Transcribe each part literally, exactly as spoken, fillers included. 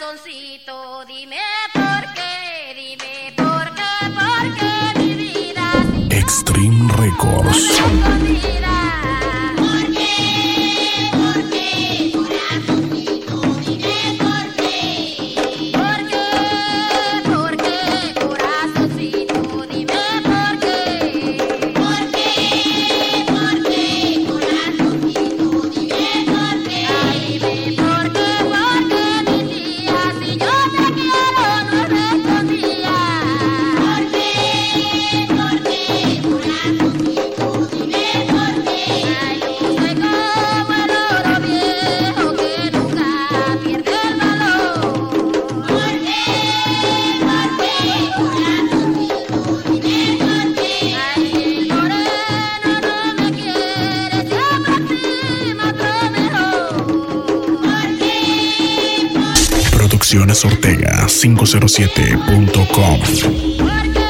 corazoncito, dime por qué, dime por qué, por qué mi vida si Extreme Records. ¿Por qué? ¿Por qué? Corazoncito, dime por qué. ¿Por qué? ¿Por qué? Corazoncito, dime por qué. ¿Por qué? ¿Por qué? Corazoncito, dime por qué. Ay, dime por qué, por qué mi tía, si yo te quiero no respondía. ¿Por qué? ¿Por qué? Corazoncito, dime por qué. Ay, yo soy como el oro viejo que nunca pierde el valor. ¿Por qué? ¿Por qué? Corazoncito, dime por qué. Ay, si el moreno no me quiere, siempre estima otro mejor. ¿Por qué? ¿Por qué? Producciones Ortega quinientos siete punto com. ¿Por qué?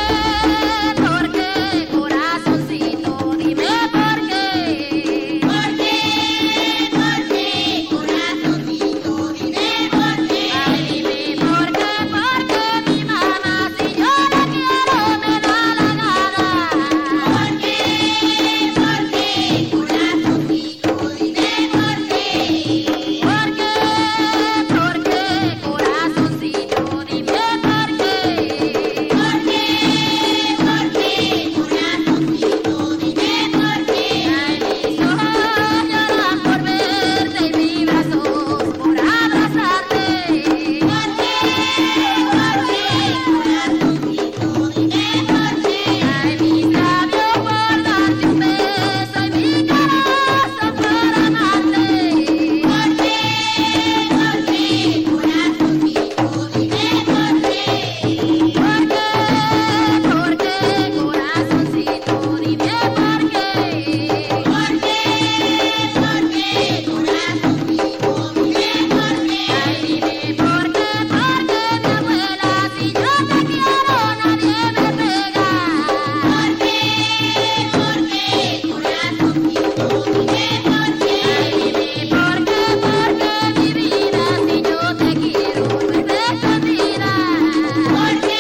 ¿Por qué? Corazoncito, dime por qué. ¿Por qué? ¿Por qué? Corazoncito, dime por qué. Ay, dime por qué, por qué mi mamá, si yo la quiero me da la gana. ¿Por qué? ¿Por qué? Corazoncito, dime por qué. ¿Por qué? ¿Por qué? Corazoncito, dime por qué. ¿Por qué? ¿Por qué? Corazoncito, dime por qué. Ay, mis ojos lloran por verte y mis brazos por abrazarte. ¿Por qué? ¿Por qué? Corazoncito, dime por qué. Ay, mis labios por darte un beso y mi corazón por amarte. ¿Por qué? ¿Por qué? Corazoncito, dime por qué. ¿Por qué? ¿Por qué? Corazoncito, dime por qué. ¿Por qué? ¿Por qué? Corazoncito, dime por qué. Ay, dime por qué, por qué mi abuela, si yo te quiero nadie me pega. ¿Por qué? ¿Por qué? Corazoncito, dime por qué. Ay, dime por qué, por qué mi vida, si yo te quiero no es de escondida. ¿Por qué?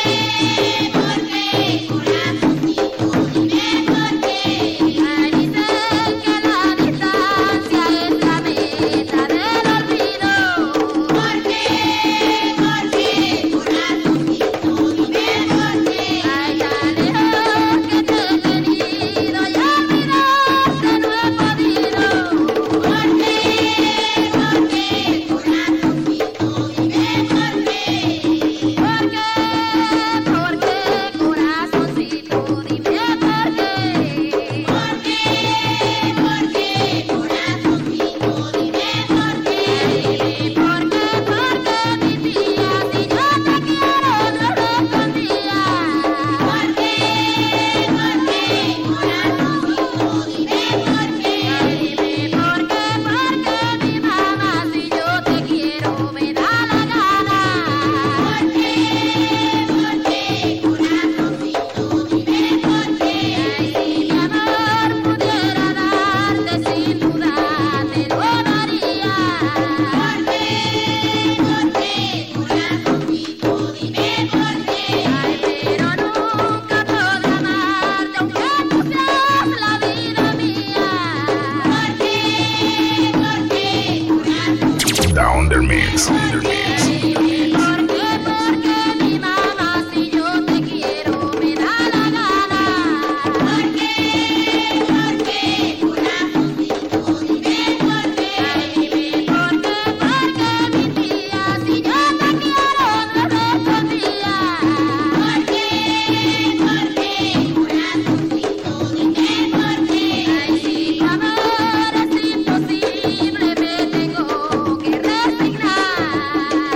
¿Por qué? Corazoncito, dime por qué. Ay, dicen que la distancia es la meta del olvido. ¿Por qué? ¿Por qué? Corazoncito, dime por qué. Ay, tan lejos que te he tenido y olvidarte no he podido. ¿Por qué? ¿Por qué? Corazoncito, dime por qué. ¿Por qué? ¿Por qué? Corazoncito, dime por qué. ¿Por qué? ¿Por qué? Corazoncito, dime por qué. Dime por qué, por qué mi tía, si yo te quiero no respondía. ¿Por qué? ¿Por qué? Corazoncito, dime por qué. Ay, dime por qué, por qué mi mamá, si yo te quiero me da la gana. ¿Por qué? ¿Por qué? Corazoncito, dime por qué. Ay, si mi amor pudiera darte, sin duda te lo daría. ¿Por qué? ¿Por qué? Corazoncito, dime por qué. Ay, pero nunca podré amarte aunque tú seas la vida mía. ¿Por qué? ¿Por qué? Corazoncito. Down the mix. Down the mix. Dime por qué, por qué mi mamá, si yo te quiero me da la gana. ¿Por qué? ¿Por qué? Corazoncito, dime por qué. Ay, dime por qué, por qué mi tía, si yo te quiero no respondía. ¿Por qué? ¿Por qué? Corazoncito, dime por qué. Ay, si tu amor es imposible, me tengo que resignar.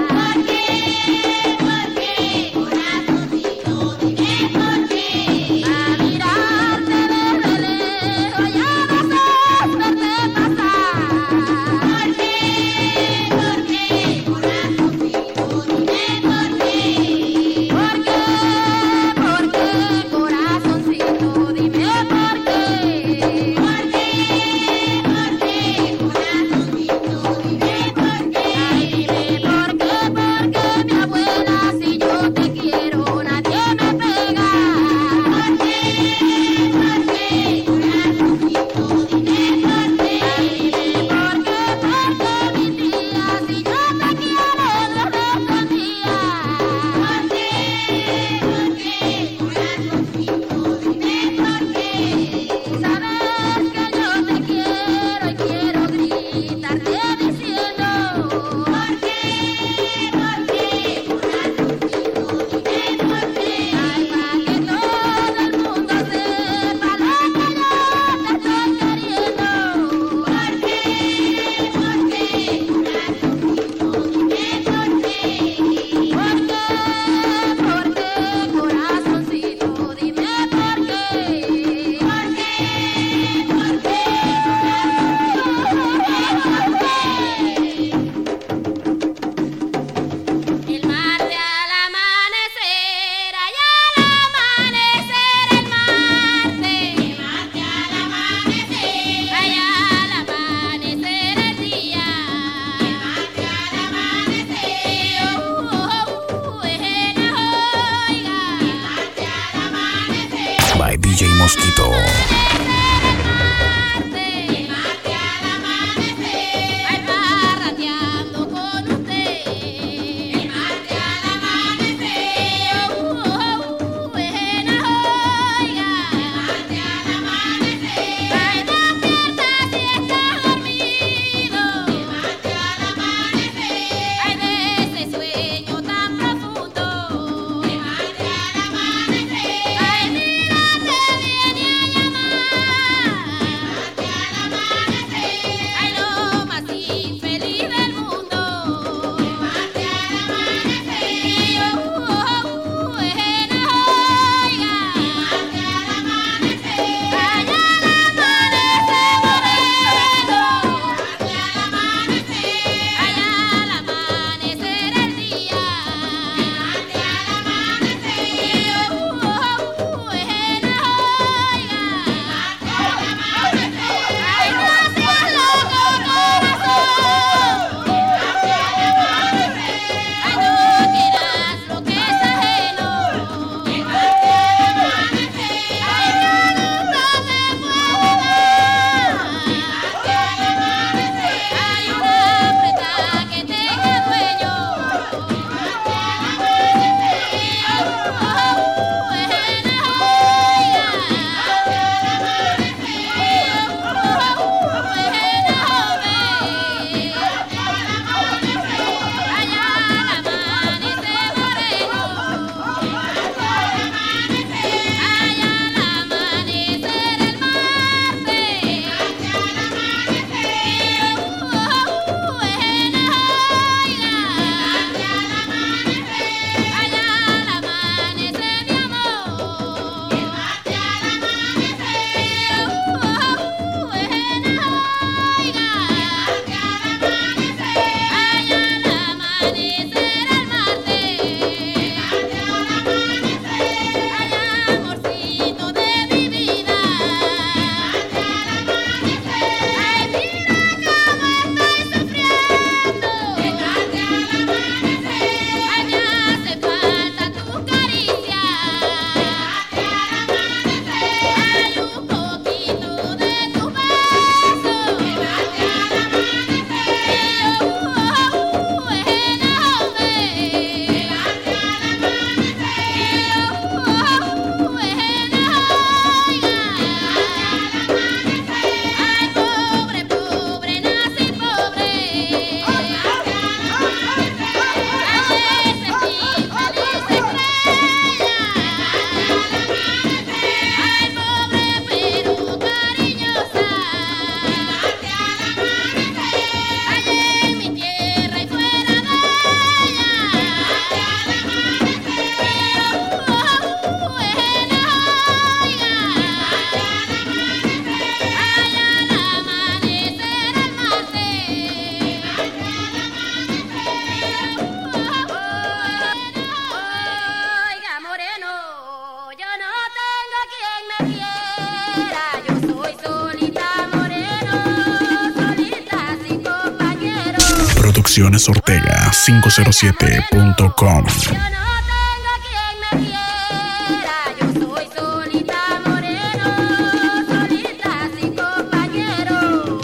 Producciones Ortega cinco cero siete punto com. Yo no tengo quien me quiera, yo soy solita moreno, solita sin compañero.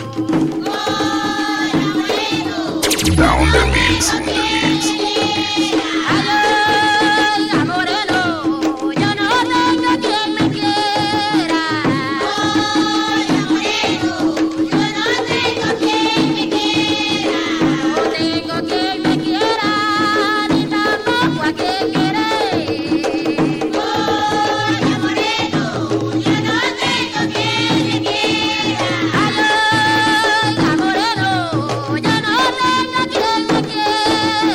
Hola moreno, Down the mix. ay, ay, moreno, yo no tengo quien me quiera. Hola moreno, yo no tengo quien me quiera. No tengo quien me quiera, ni tampoco a quien querer. Hola moreno, yo no tengo quien me quiera. Ay, ay, moreno, yo no tengo quien me quiera.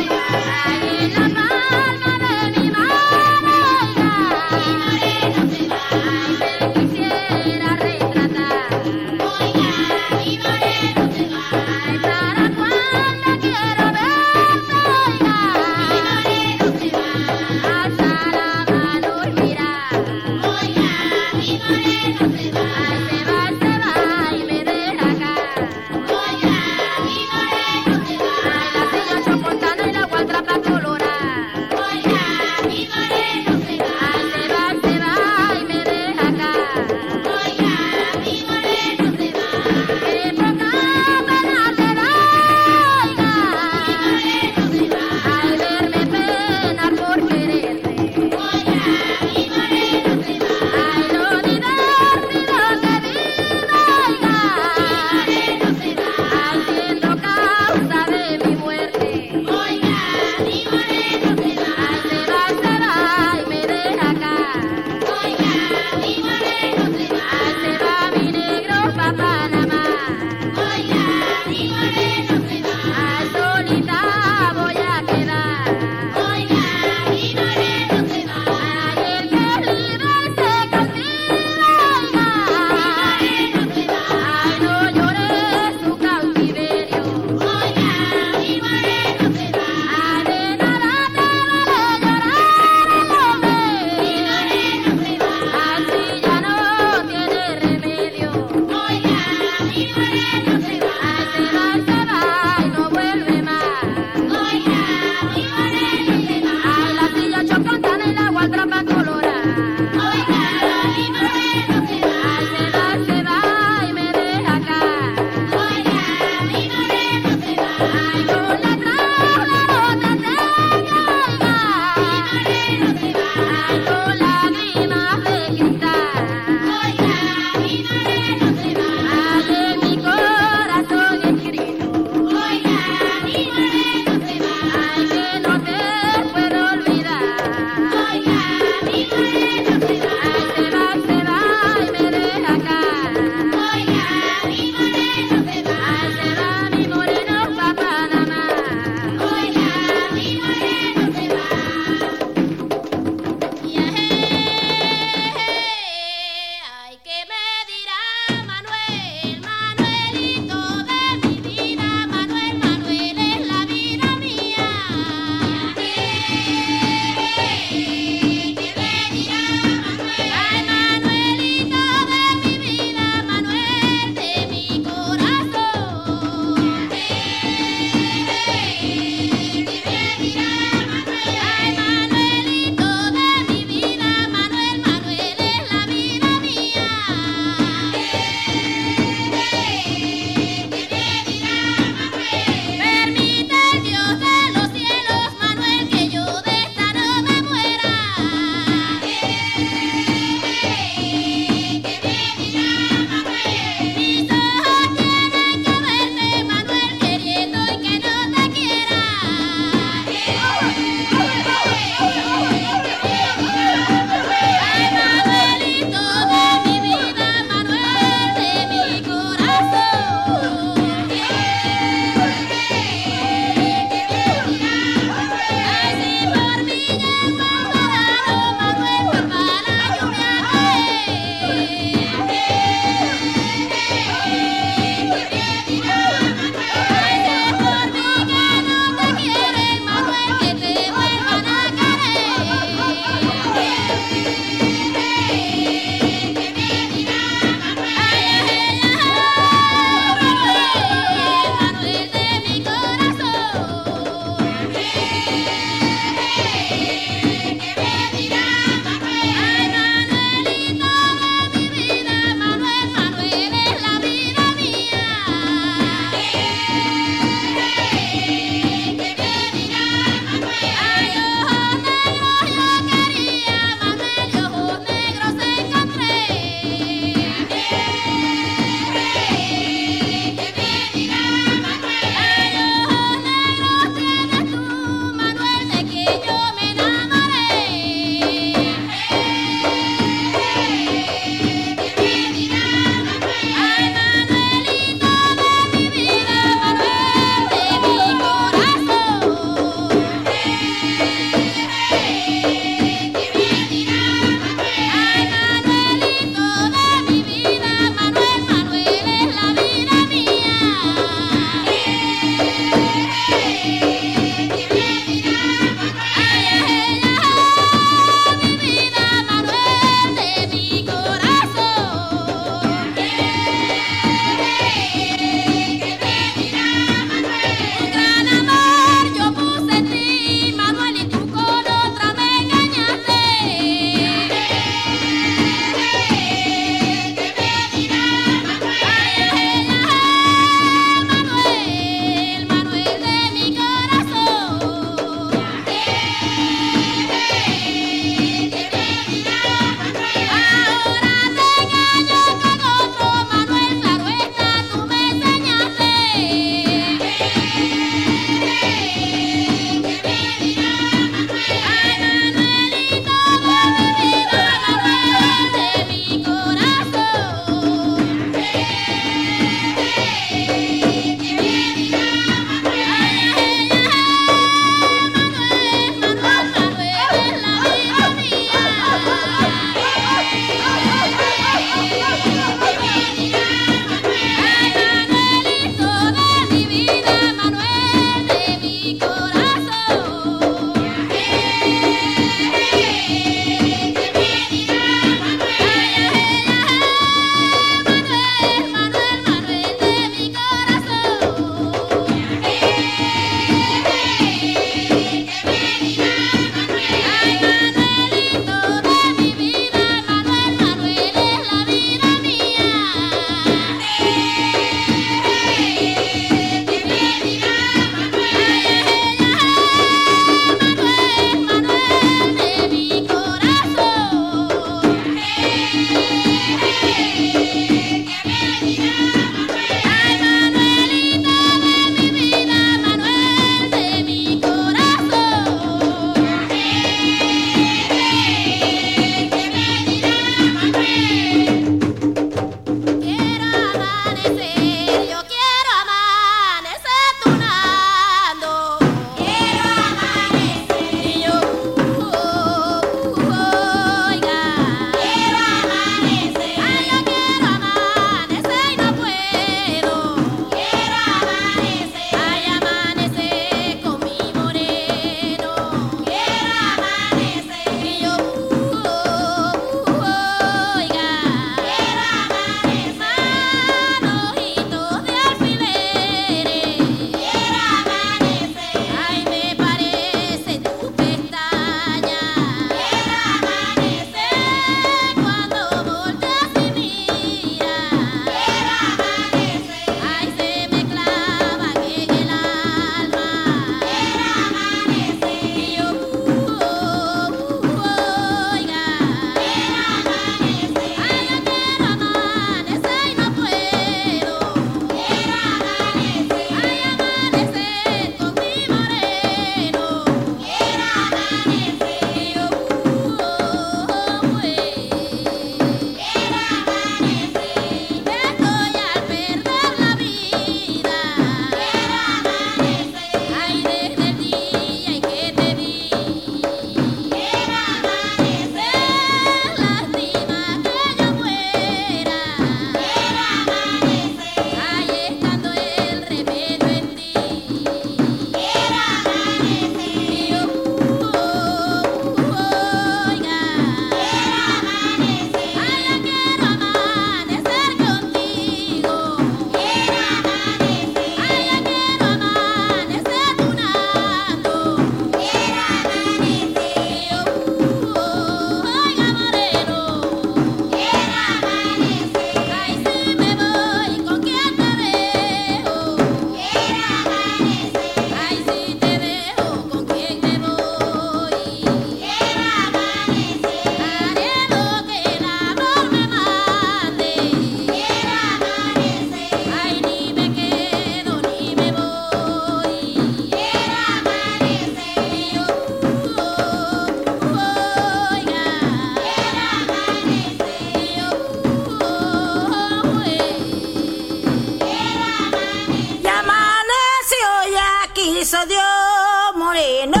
quiso Dios moreno.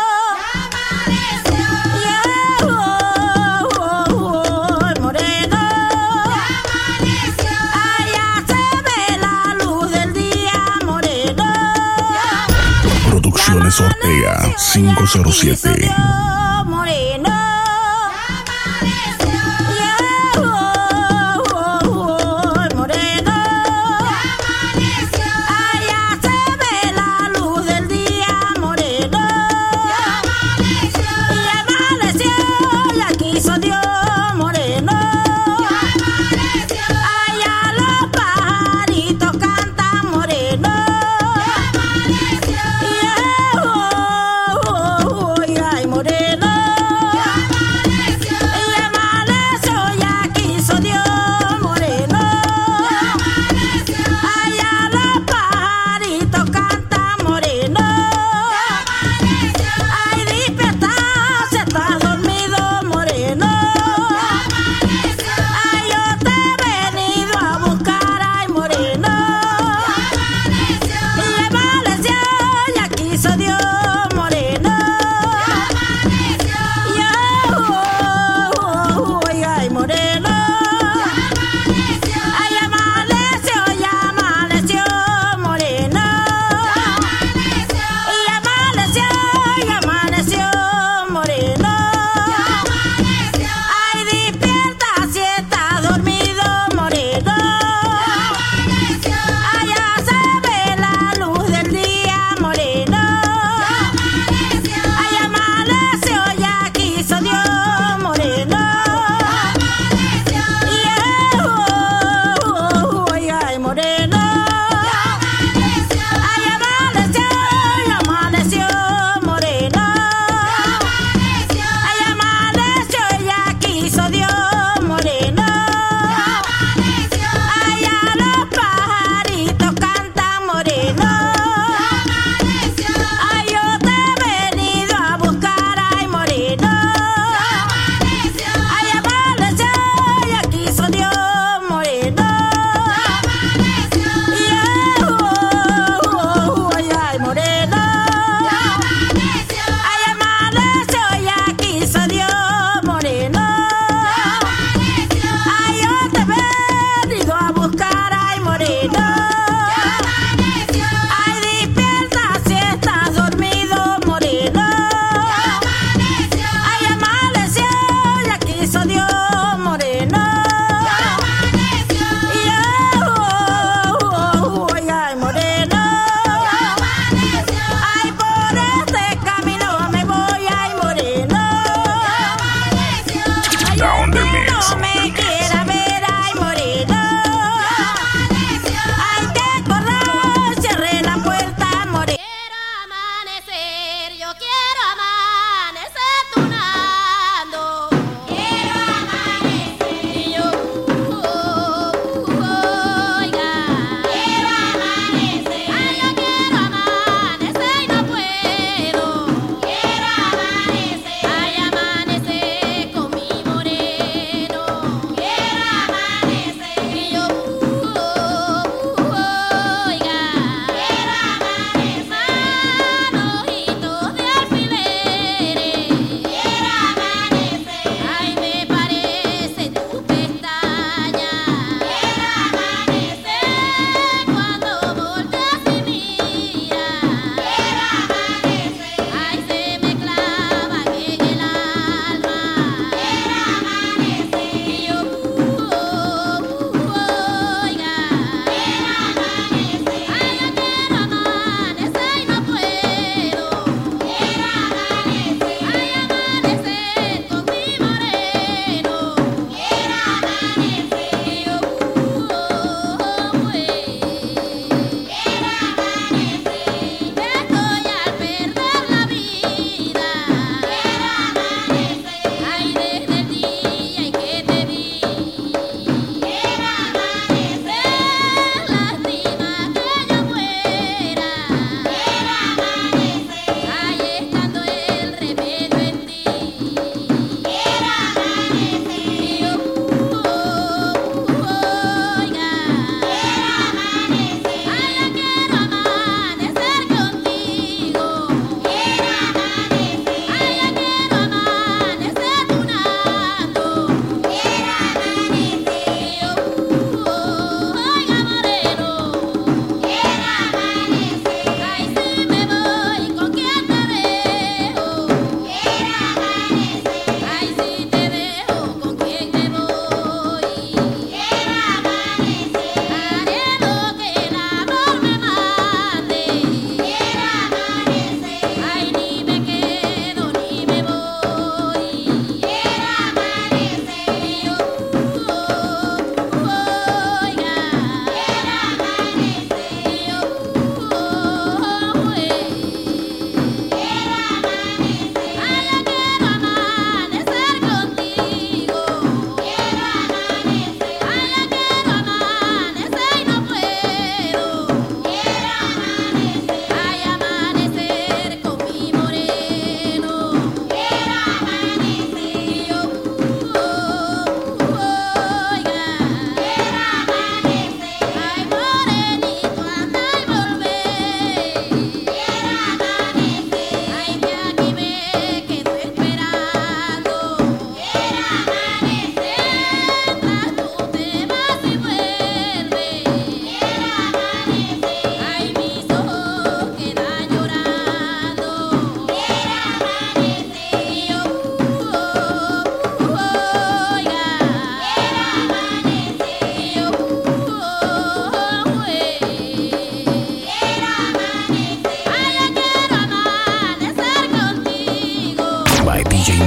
Producciones Ortega cinco cero siete. Moreno. Moreno.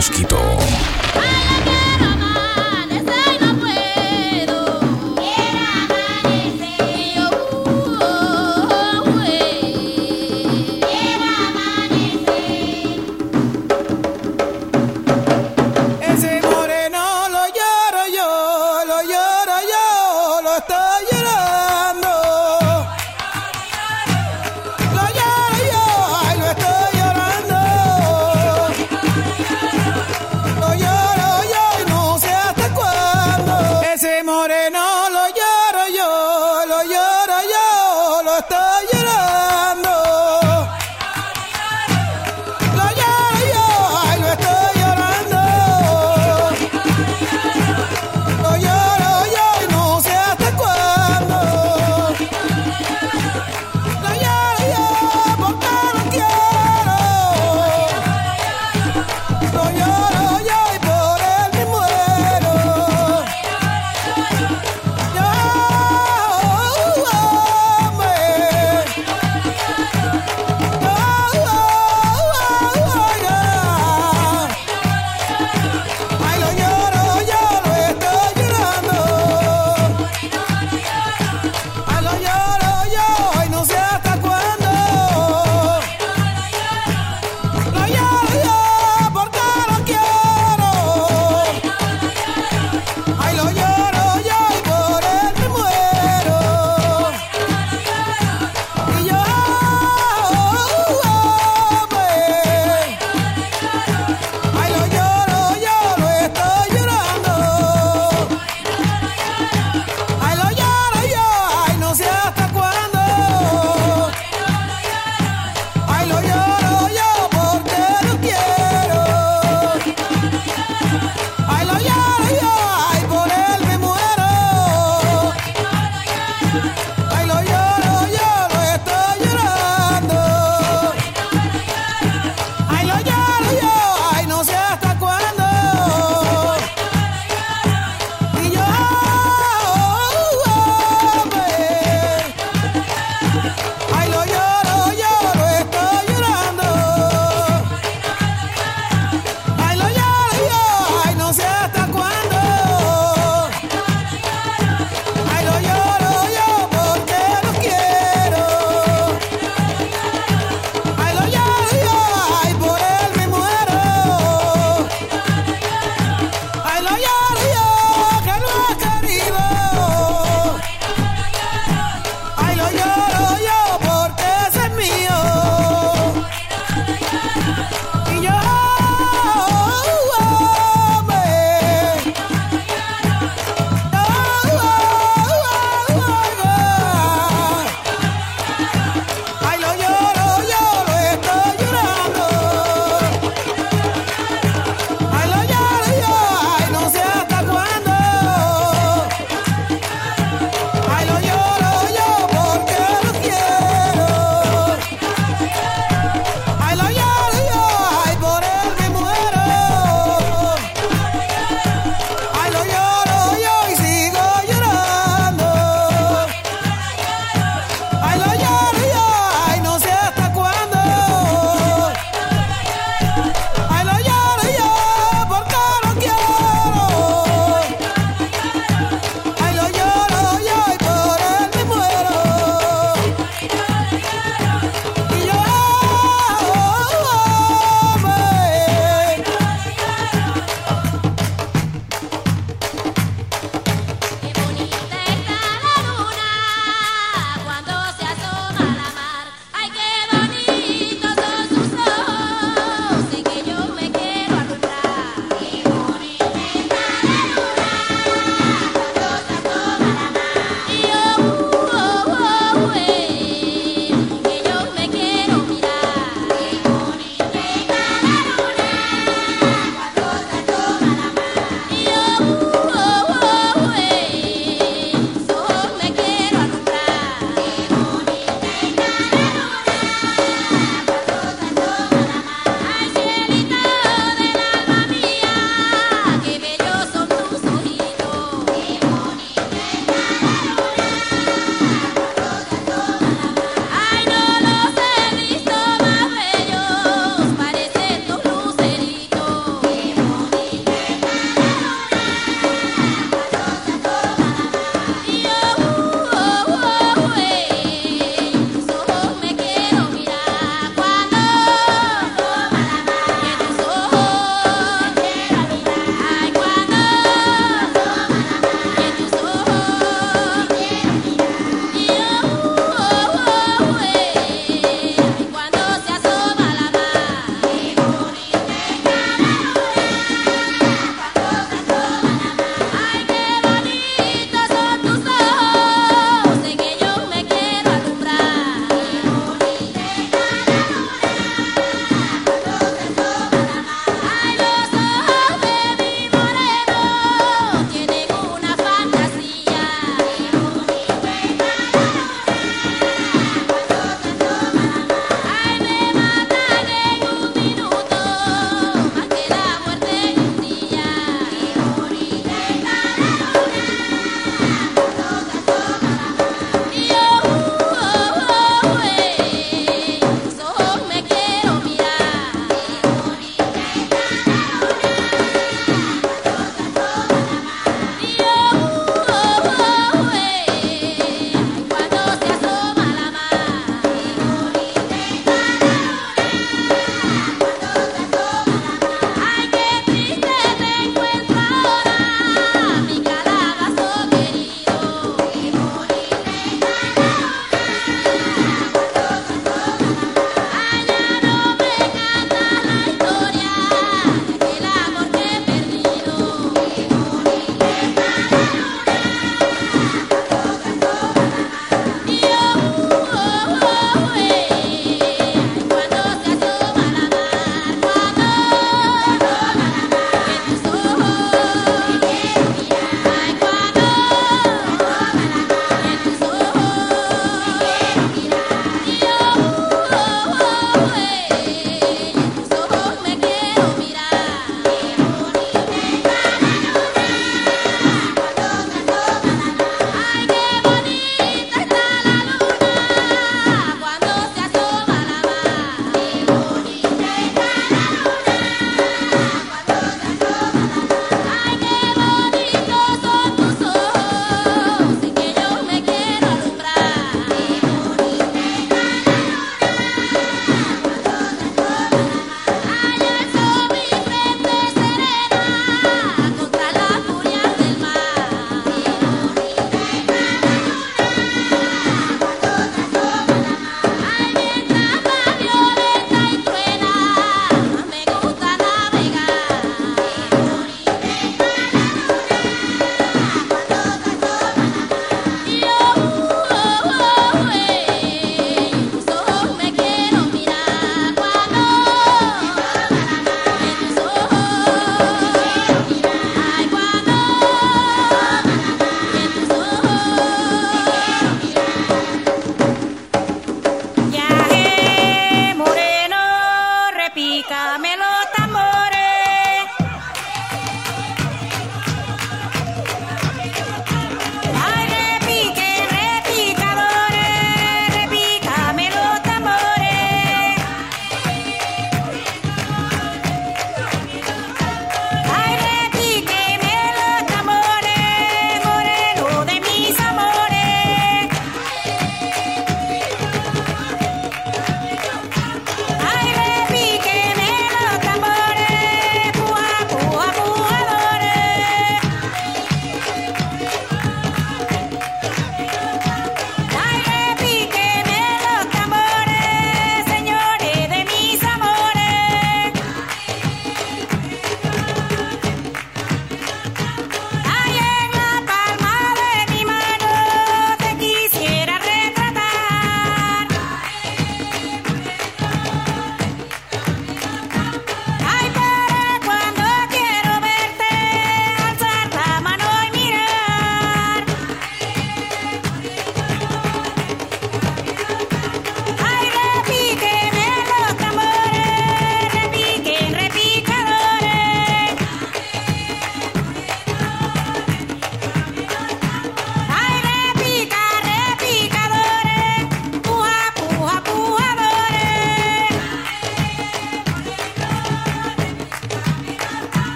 Mosquito. Lloro,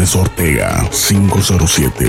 González Ortega, quinientos siete.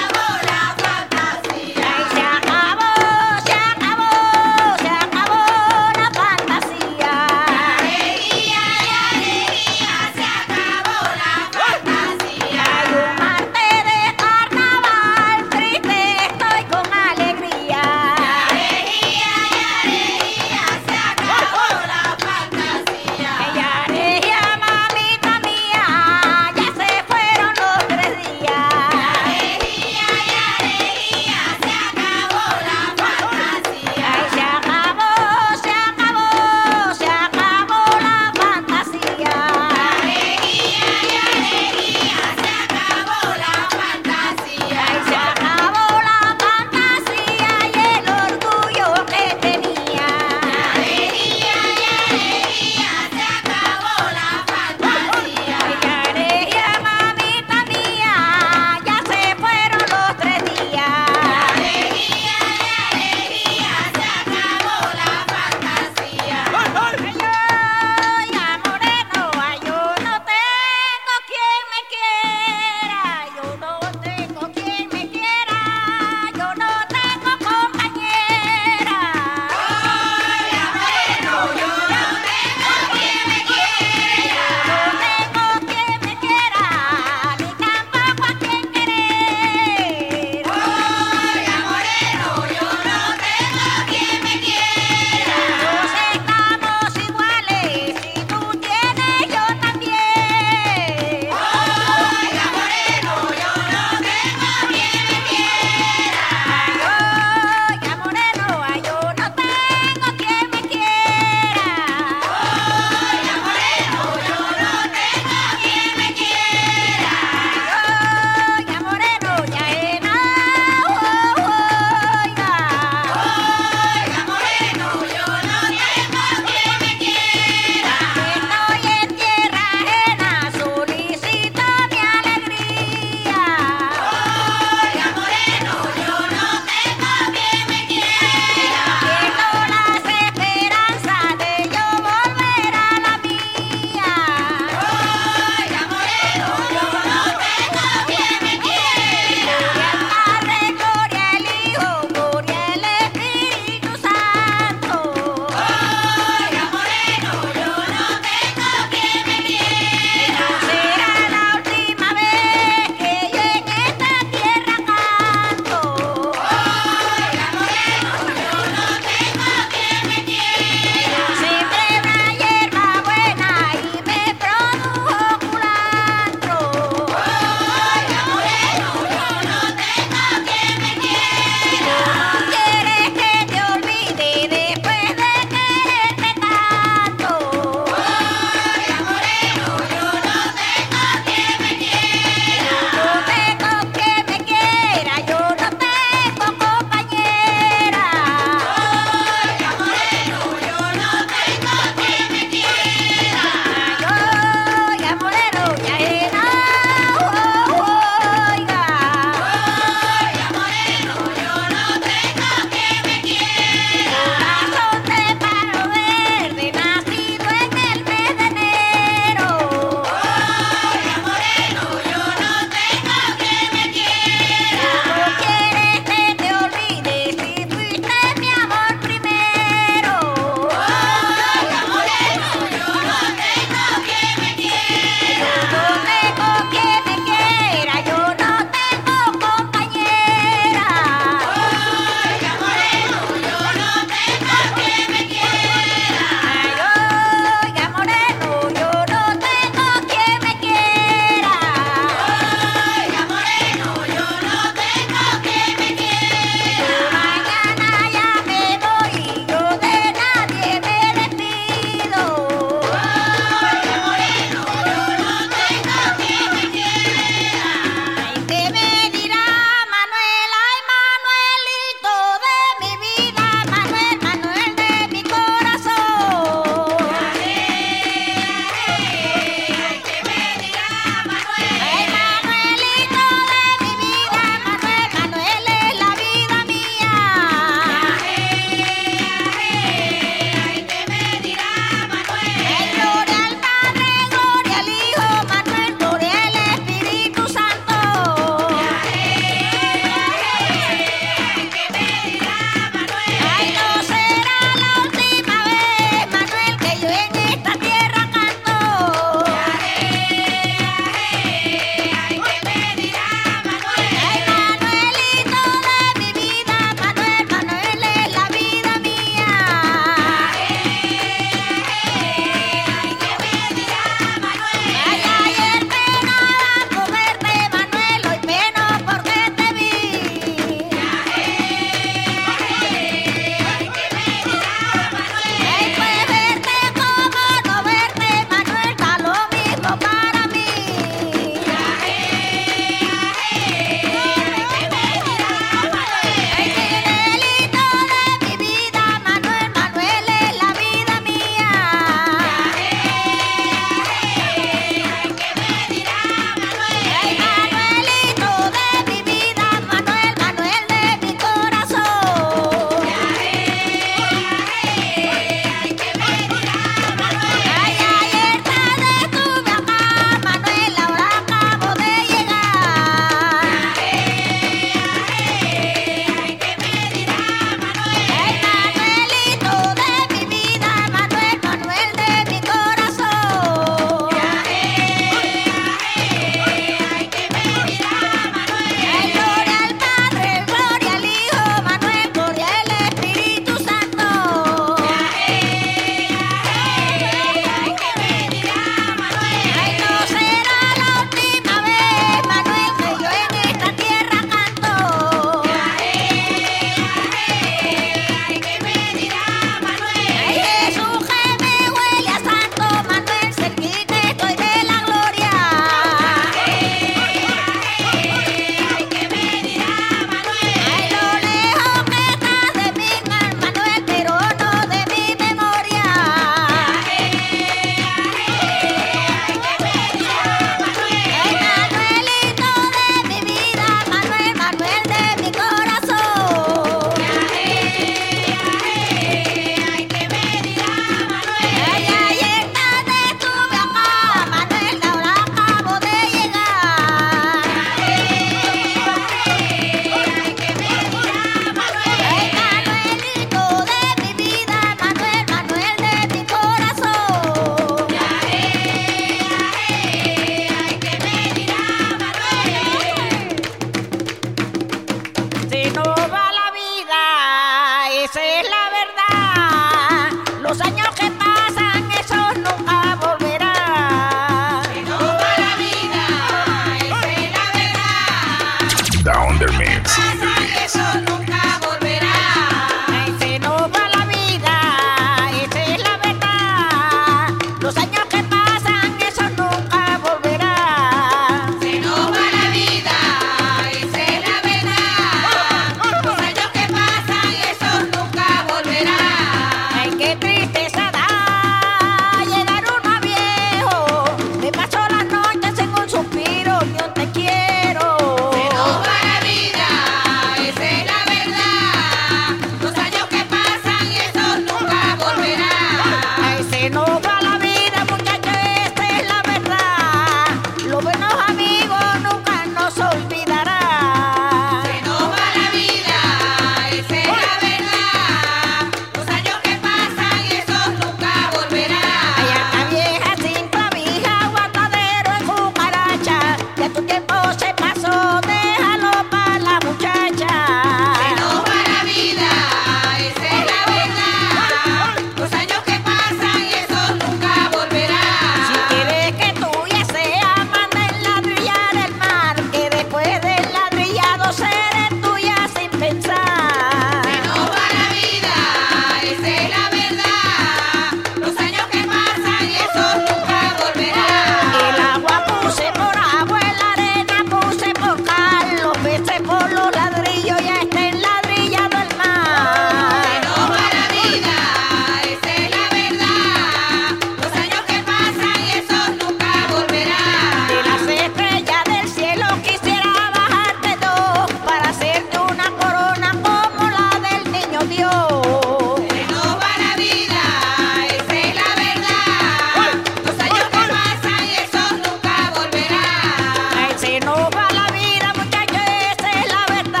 pasa y eso nunca volverá. Ay, se nos va la vida, esa es la verdad. Los años que pasan, eso nunca volverá. Se nos va la vida, esa es la verdad. Los años que pasan y eso nunca volverá. Ay, qué tristeza da llegar uno a viejo. Me paso las noches en un suspiro y un te quiero. Se nos va la vida, esa es la verdad. Los años que pasan y eso nunca volverá. Ay, se nos va la vida, muchachos, esta es la verdad. Los buenos amigos nunca nos olvidarán. Se nos va la vida, esa es la verdad. Los años que pasan y eso nunca volverá. Ay, esta vieja sin clavija, aguantadero en cucaracha. Ya tu tiempo se pasó, déjalo para la muchacha. Se nos va la vida, esa es la verdad. Los años que pasan y eso nunca volverá. Si quieres que tuya sea, manda en ladrillar el mar, que después del ladrillado seré tuya sin pensar. Se nos va la vida, esa es la verdad. Los años que pasan y eso nunca volverá. El agua puse por agua, la arena puse por cal, los peces por los ladrillos, ya está enladrillado el mar. Se nos va la vida, esa es la verdad. Los años que pasan y eso nunca volverá. De las estrellas del cielo quisiera bajarte dos para hacerte una corona como la del niño Dios. Se nos va la vida, esa es la verdad. Los años que pasan y eso nunca volverá. Ay, se nos va la vida, muchachos, esa es la verdad.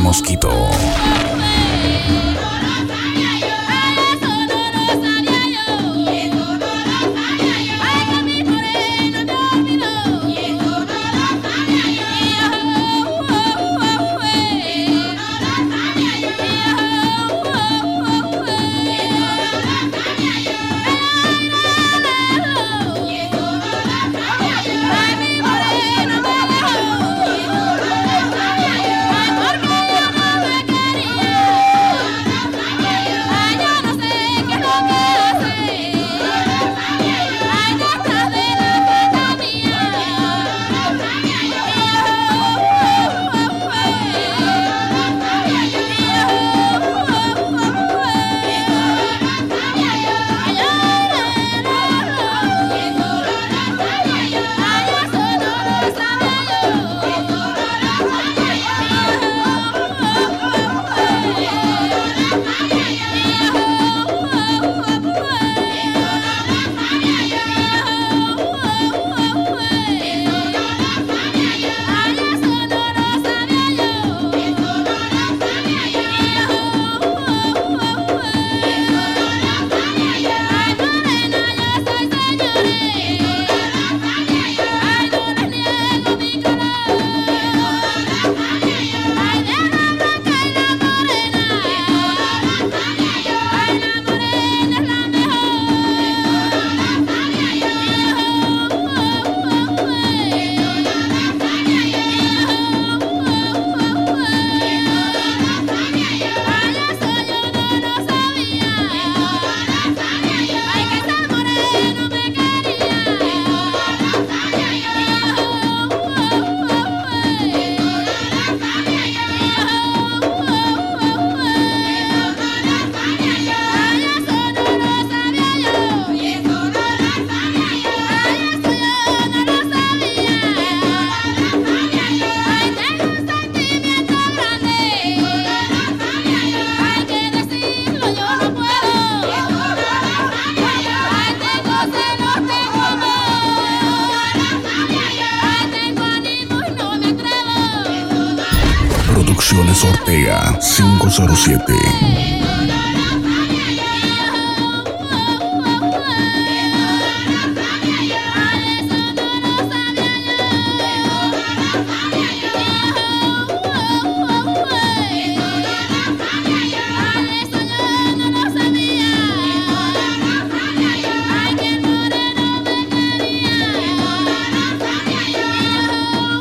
Mosquito. Producciones Ortega cinco cero siete.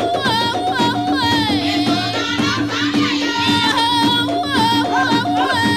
Ay,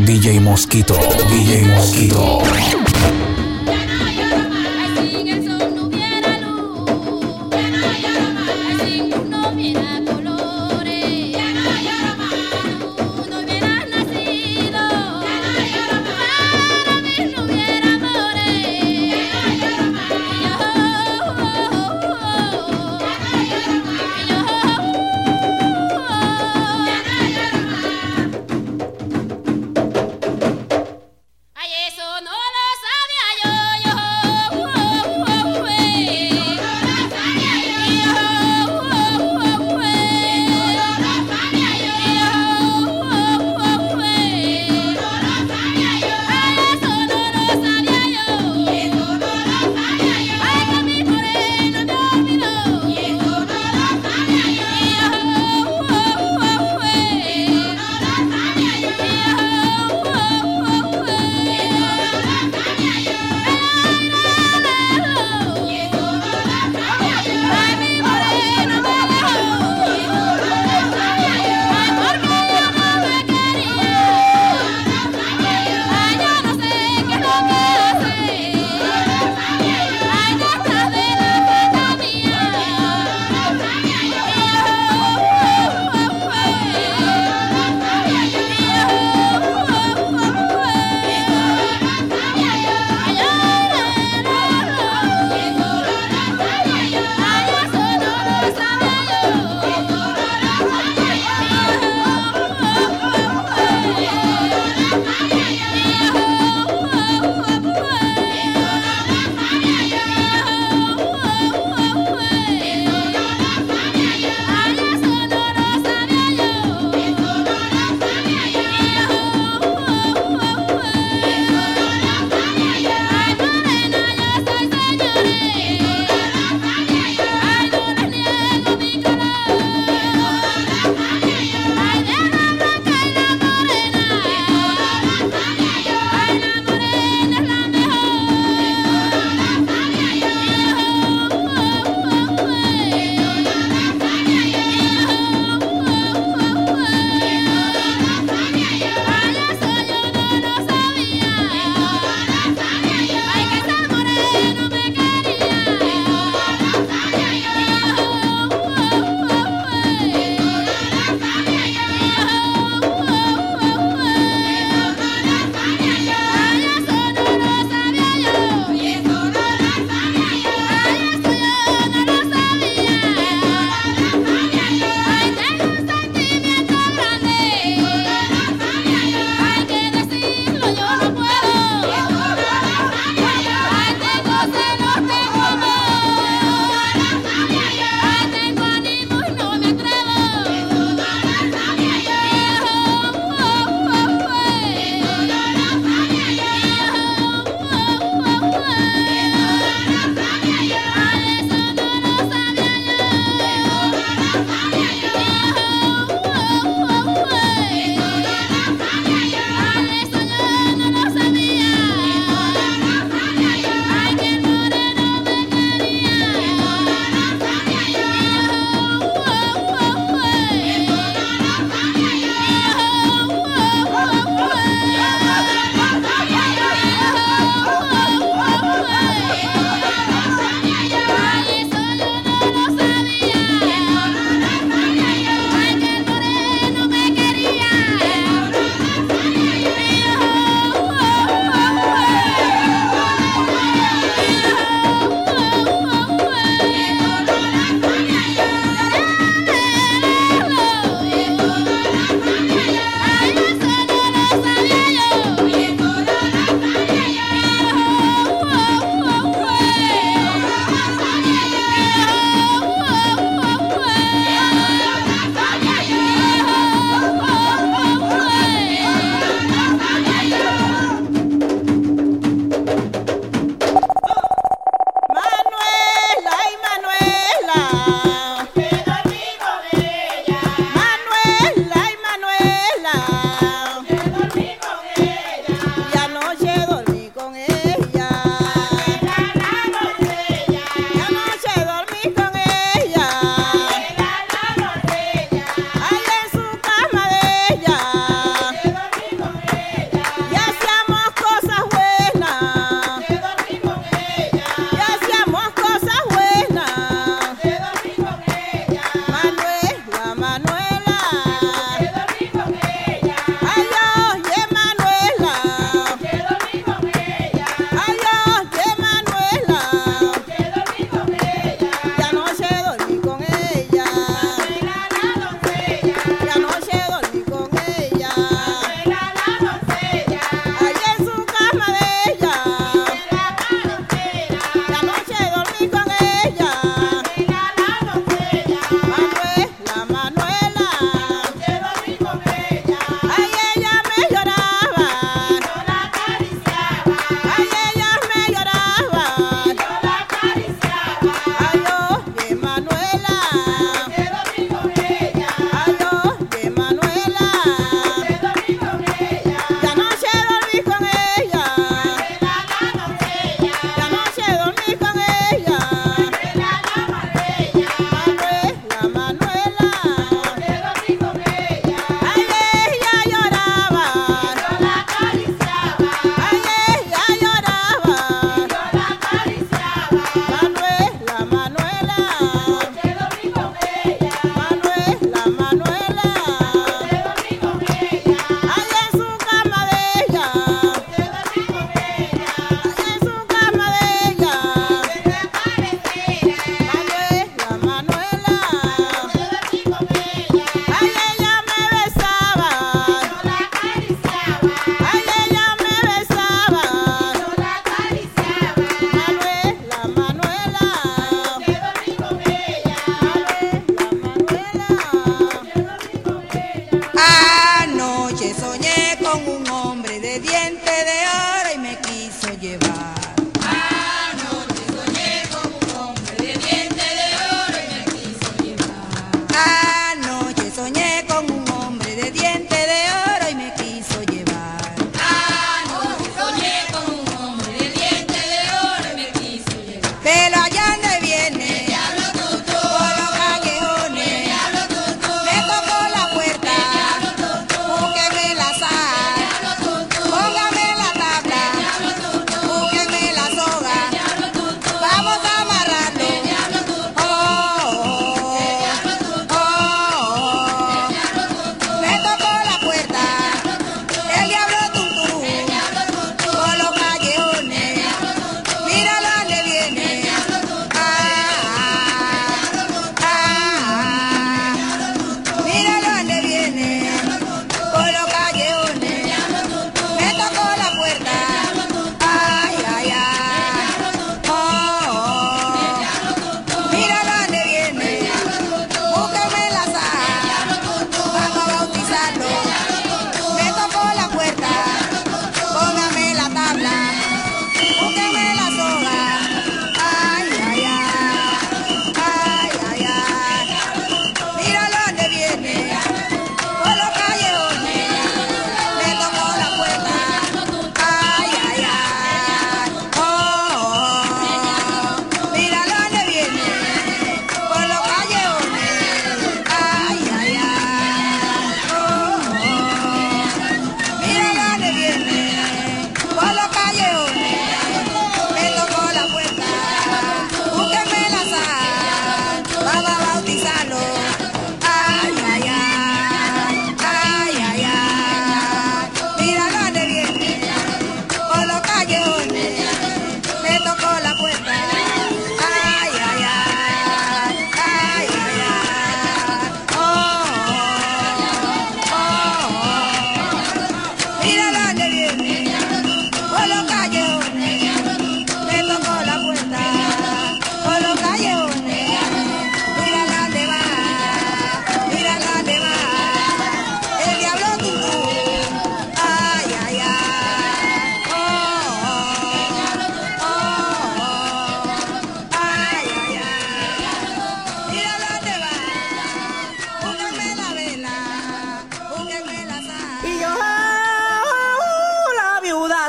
D J Mosquito, D J Mosquito. Ya no lloro más. Ay, sin el sol no hubiera luz. Ya no lloro más. Ay, sin luz no hubiera colores. Ya no lloro más. Tú no hubieras nacido. Ya no lloro más. Para mí no hubiera amores. Ya no lloro más. Y yo, oh, oh, oh, oh. Ya no lloro más. Y yo, oh, oh, oh. Ya no lloro más. Ay, eso no lo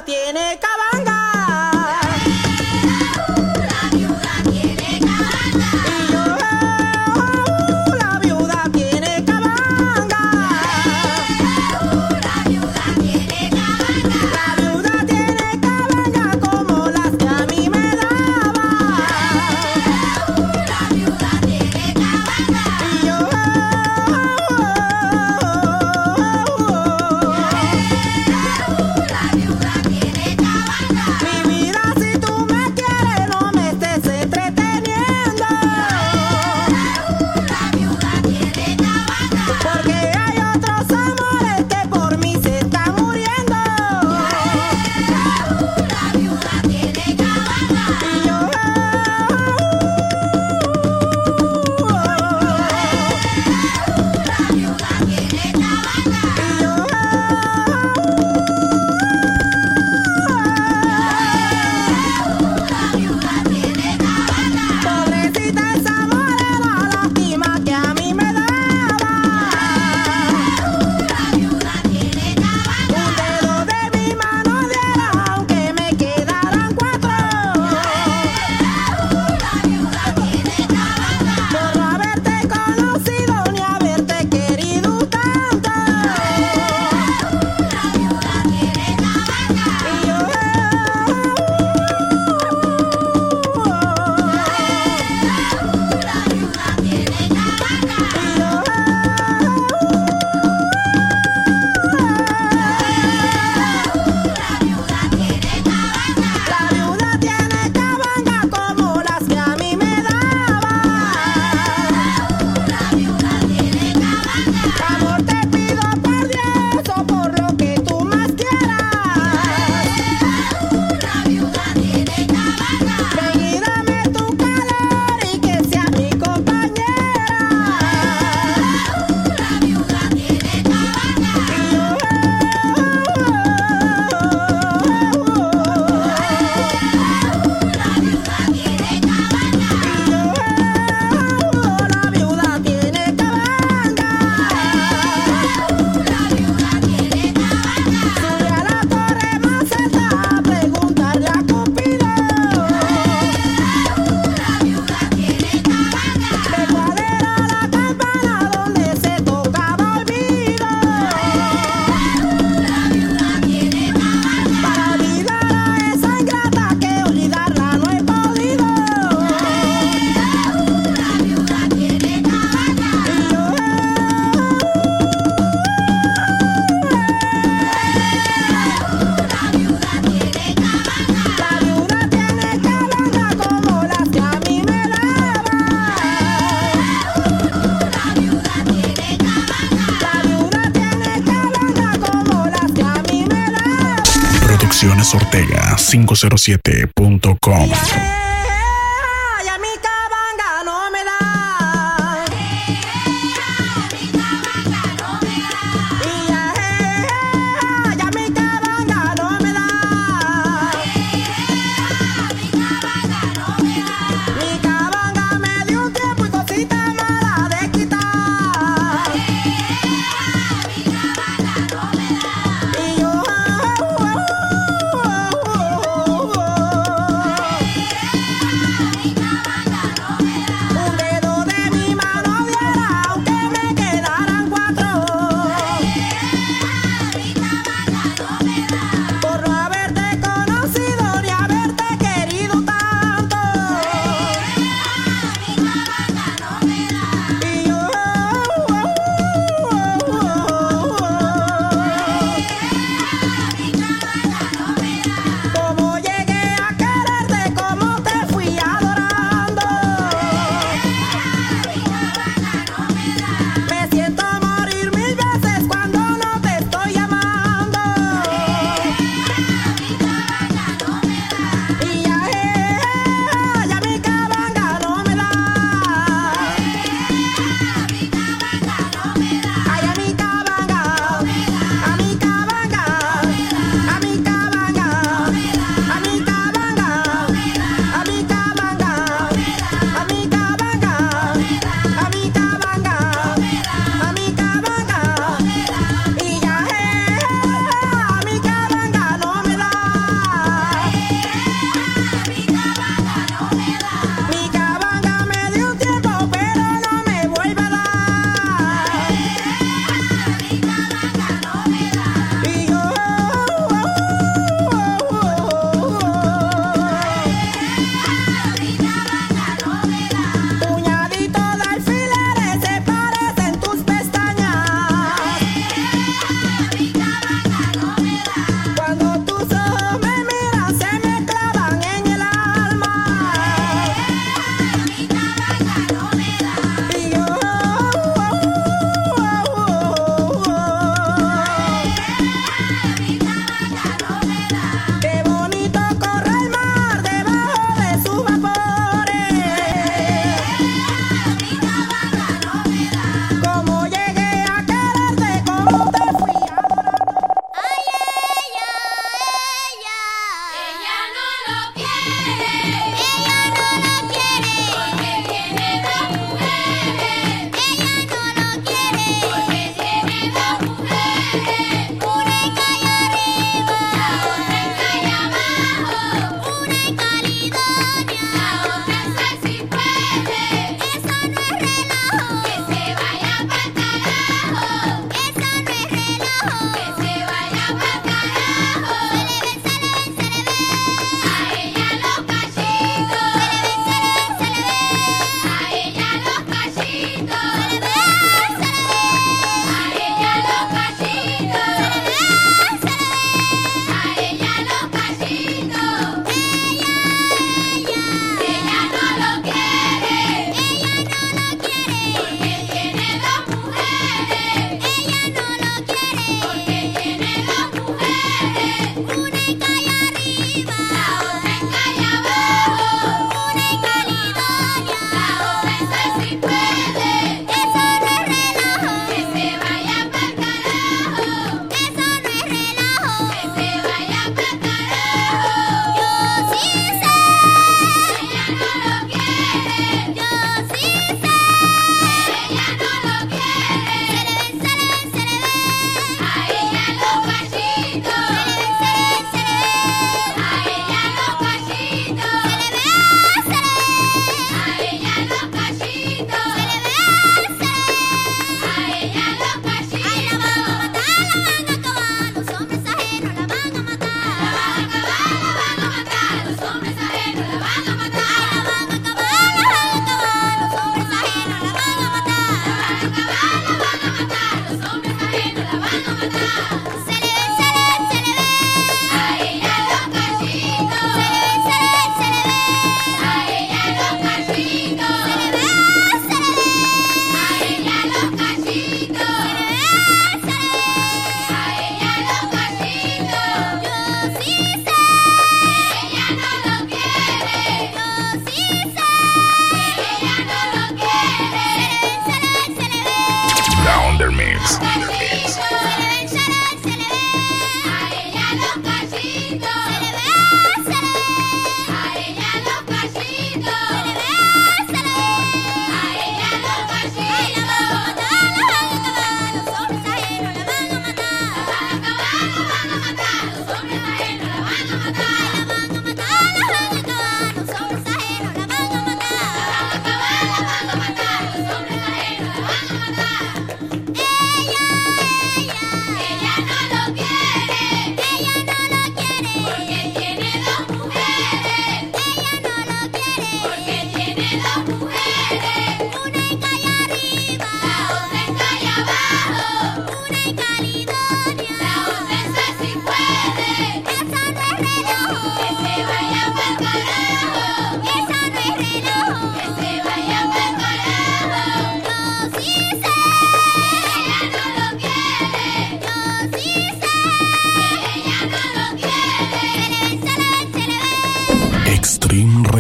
tiene cabanga. La viuda tiene cabanga. Y yo, la viuda tiene cabanga. La viuda tiene cabanga. La viuda tiene cabanga como las que a mí me daba. La viuda tiene cabanga. Y yo, La viuda tiene cabanga. mi vida, si tú me quieres, no me estés entreteniendo. La viuda tiene cabanga. Porque hay otros amores que por mí se están muriendo. La viuda tiene cabanga. Y yo, La viuda tiene cabanga. La viuda tiene cabanga. pobrecita esa morena, lástima que a mí me daba. La viuda tiene cabanga. Un dedo de mi mano diera, aunque me quedaran cuatro. La viuda tiene cabanga. Por no haberte conocido ni haberte querido tanto. La viuda tiene cabanga. Y yo, La viuda tiene cabanga. La viuda tiene cabanga. la viuda tiene cabanga como las que a mí me daba. La viuda tiene cabanga. Amor, te pido por Dios o por lo que tú más quieras. La viuda tiene cabanga. Ven y dame tu calor y que seas mi compañera. La viuda tiene cabanga. La viuda tiene cabanga. La viuda tiene cabanga. La viuda tiene cabanga. Sube a la torre más alta a preguntarle a Cupido La viuda tiene cabanga. de cuál era la campana donde se tocaba olvido. La viuda tiene cabanga. Para olvidar a esa ingrata que olvidarla no he podido. La viuda tiene cabanga. La viuda tiene cabanga. La viuda tiene cabanga como las que a mí me daba. La viuda tiene cabanga. La viuda tiene cabanga como las que a mí me daba. Producciones Ortega quinientos siete punto com. Ya mi cabanga no me da. Mi cabanga no me da. Y ya, ya mi cabanga no me da. Mi cabanga no me da. Mi cabanga me dio un tiempo y cosita mala de quitar. Mi cabanga no me da. Y yo, Mi cabanga no me da. un dedo de mi mano diera, aunque me quedaran cuatro. Mi cabanga no me da. Por no haberte conocido ni haberte querido tanto. Mi cabanga no me da. Y yo,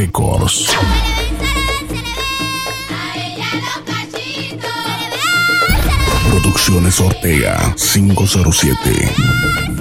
Records. Producciones Ortega quinientos siete.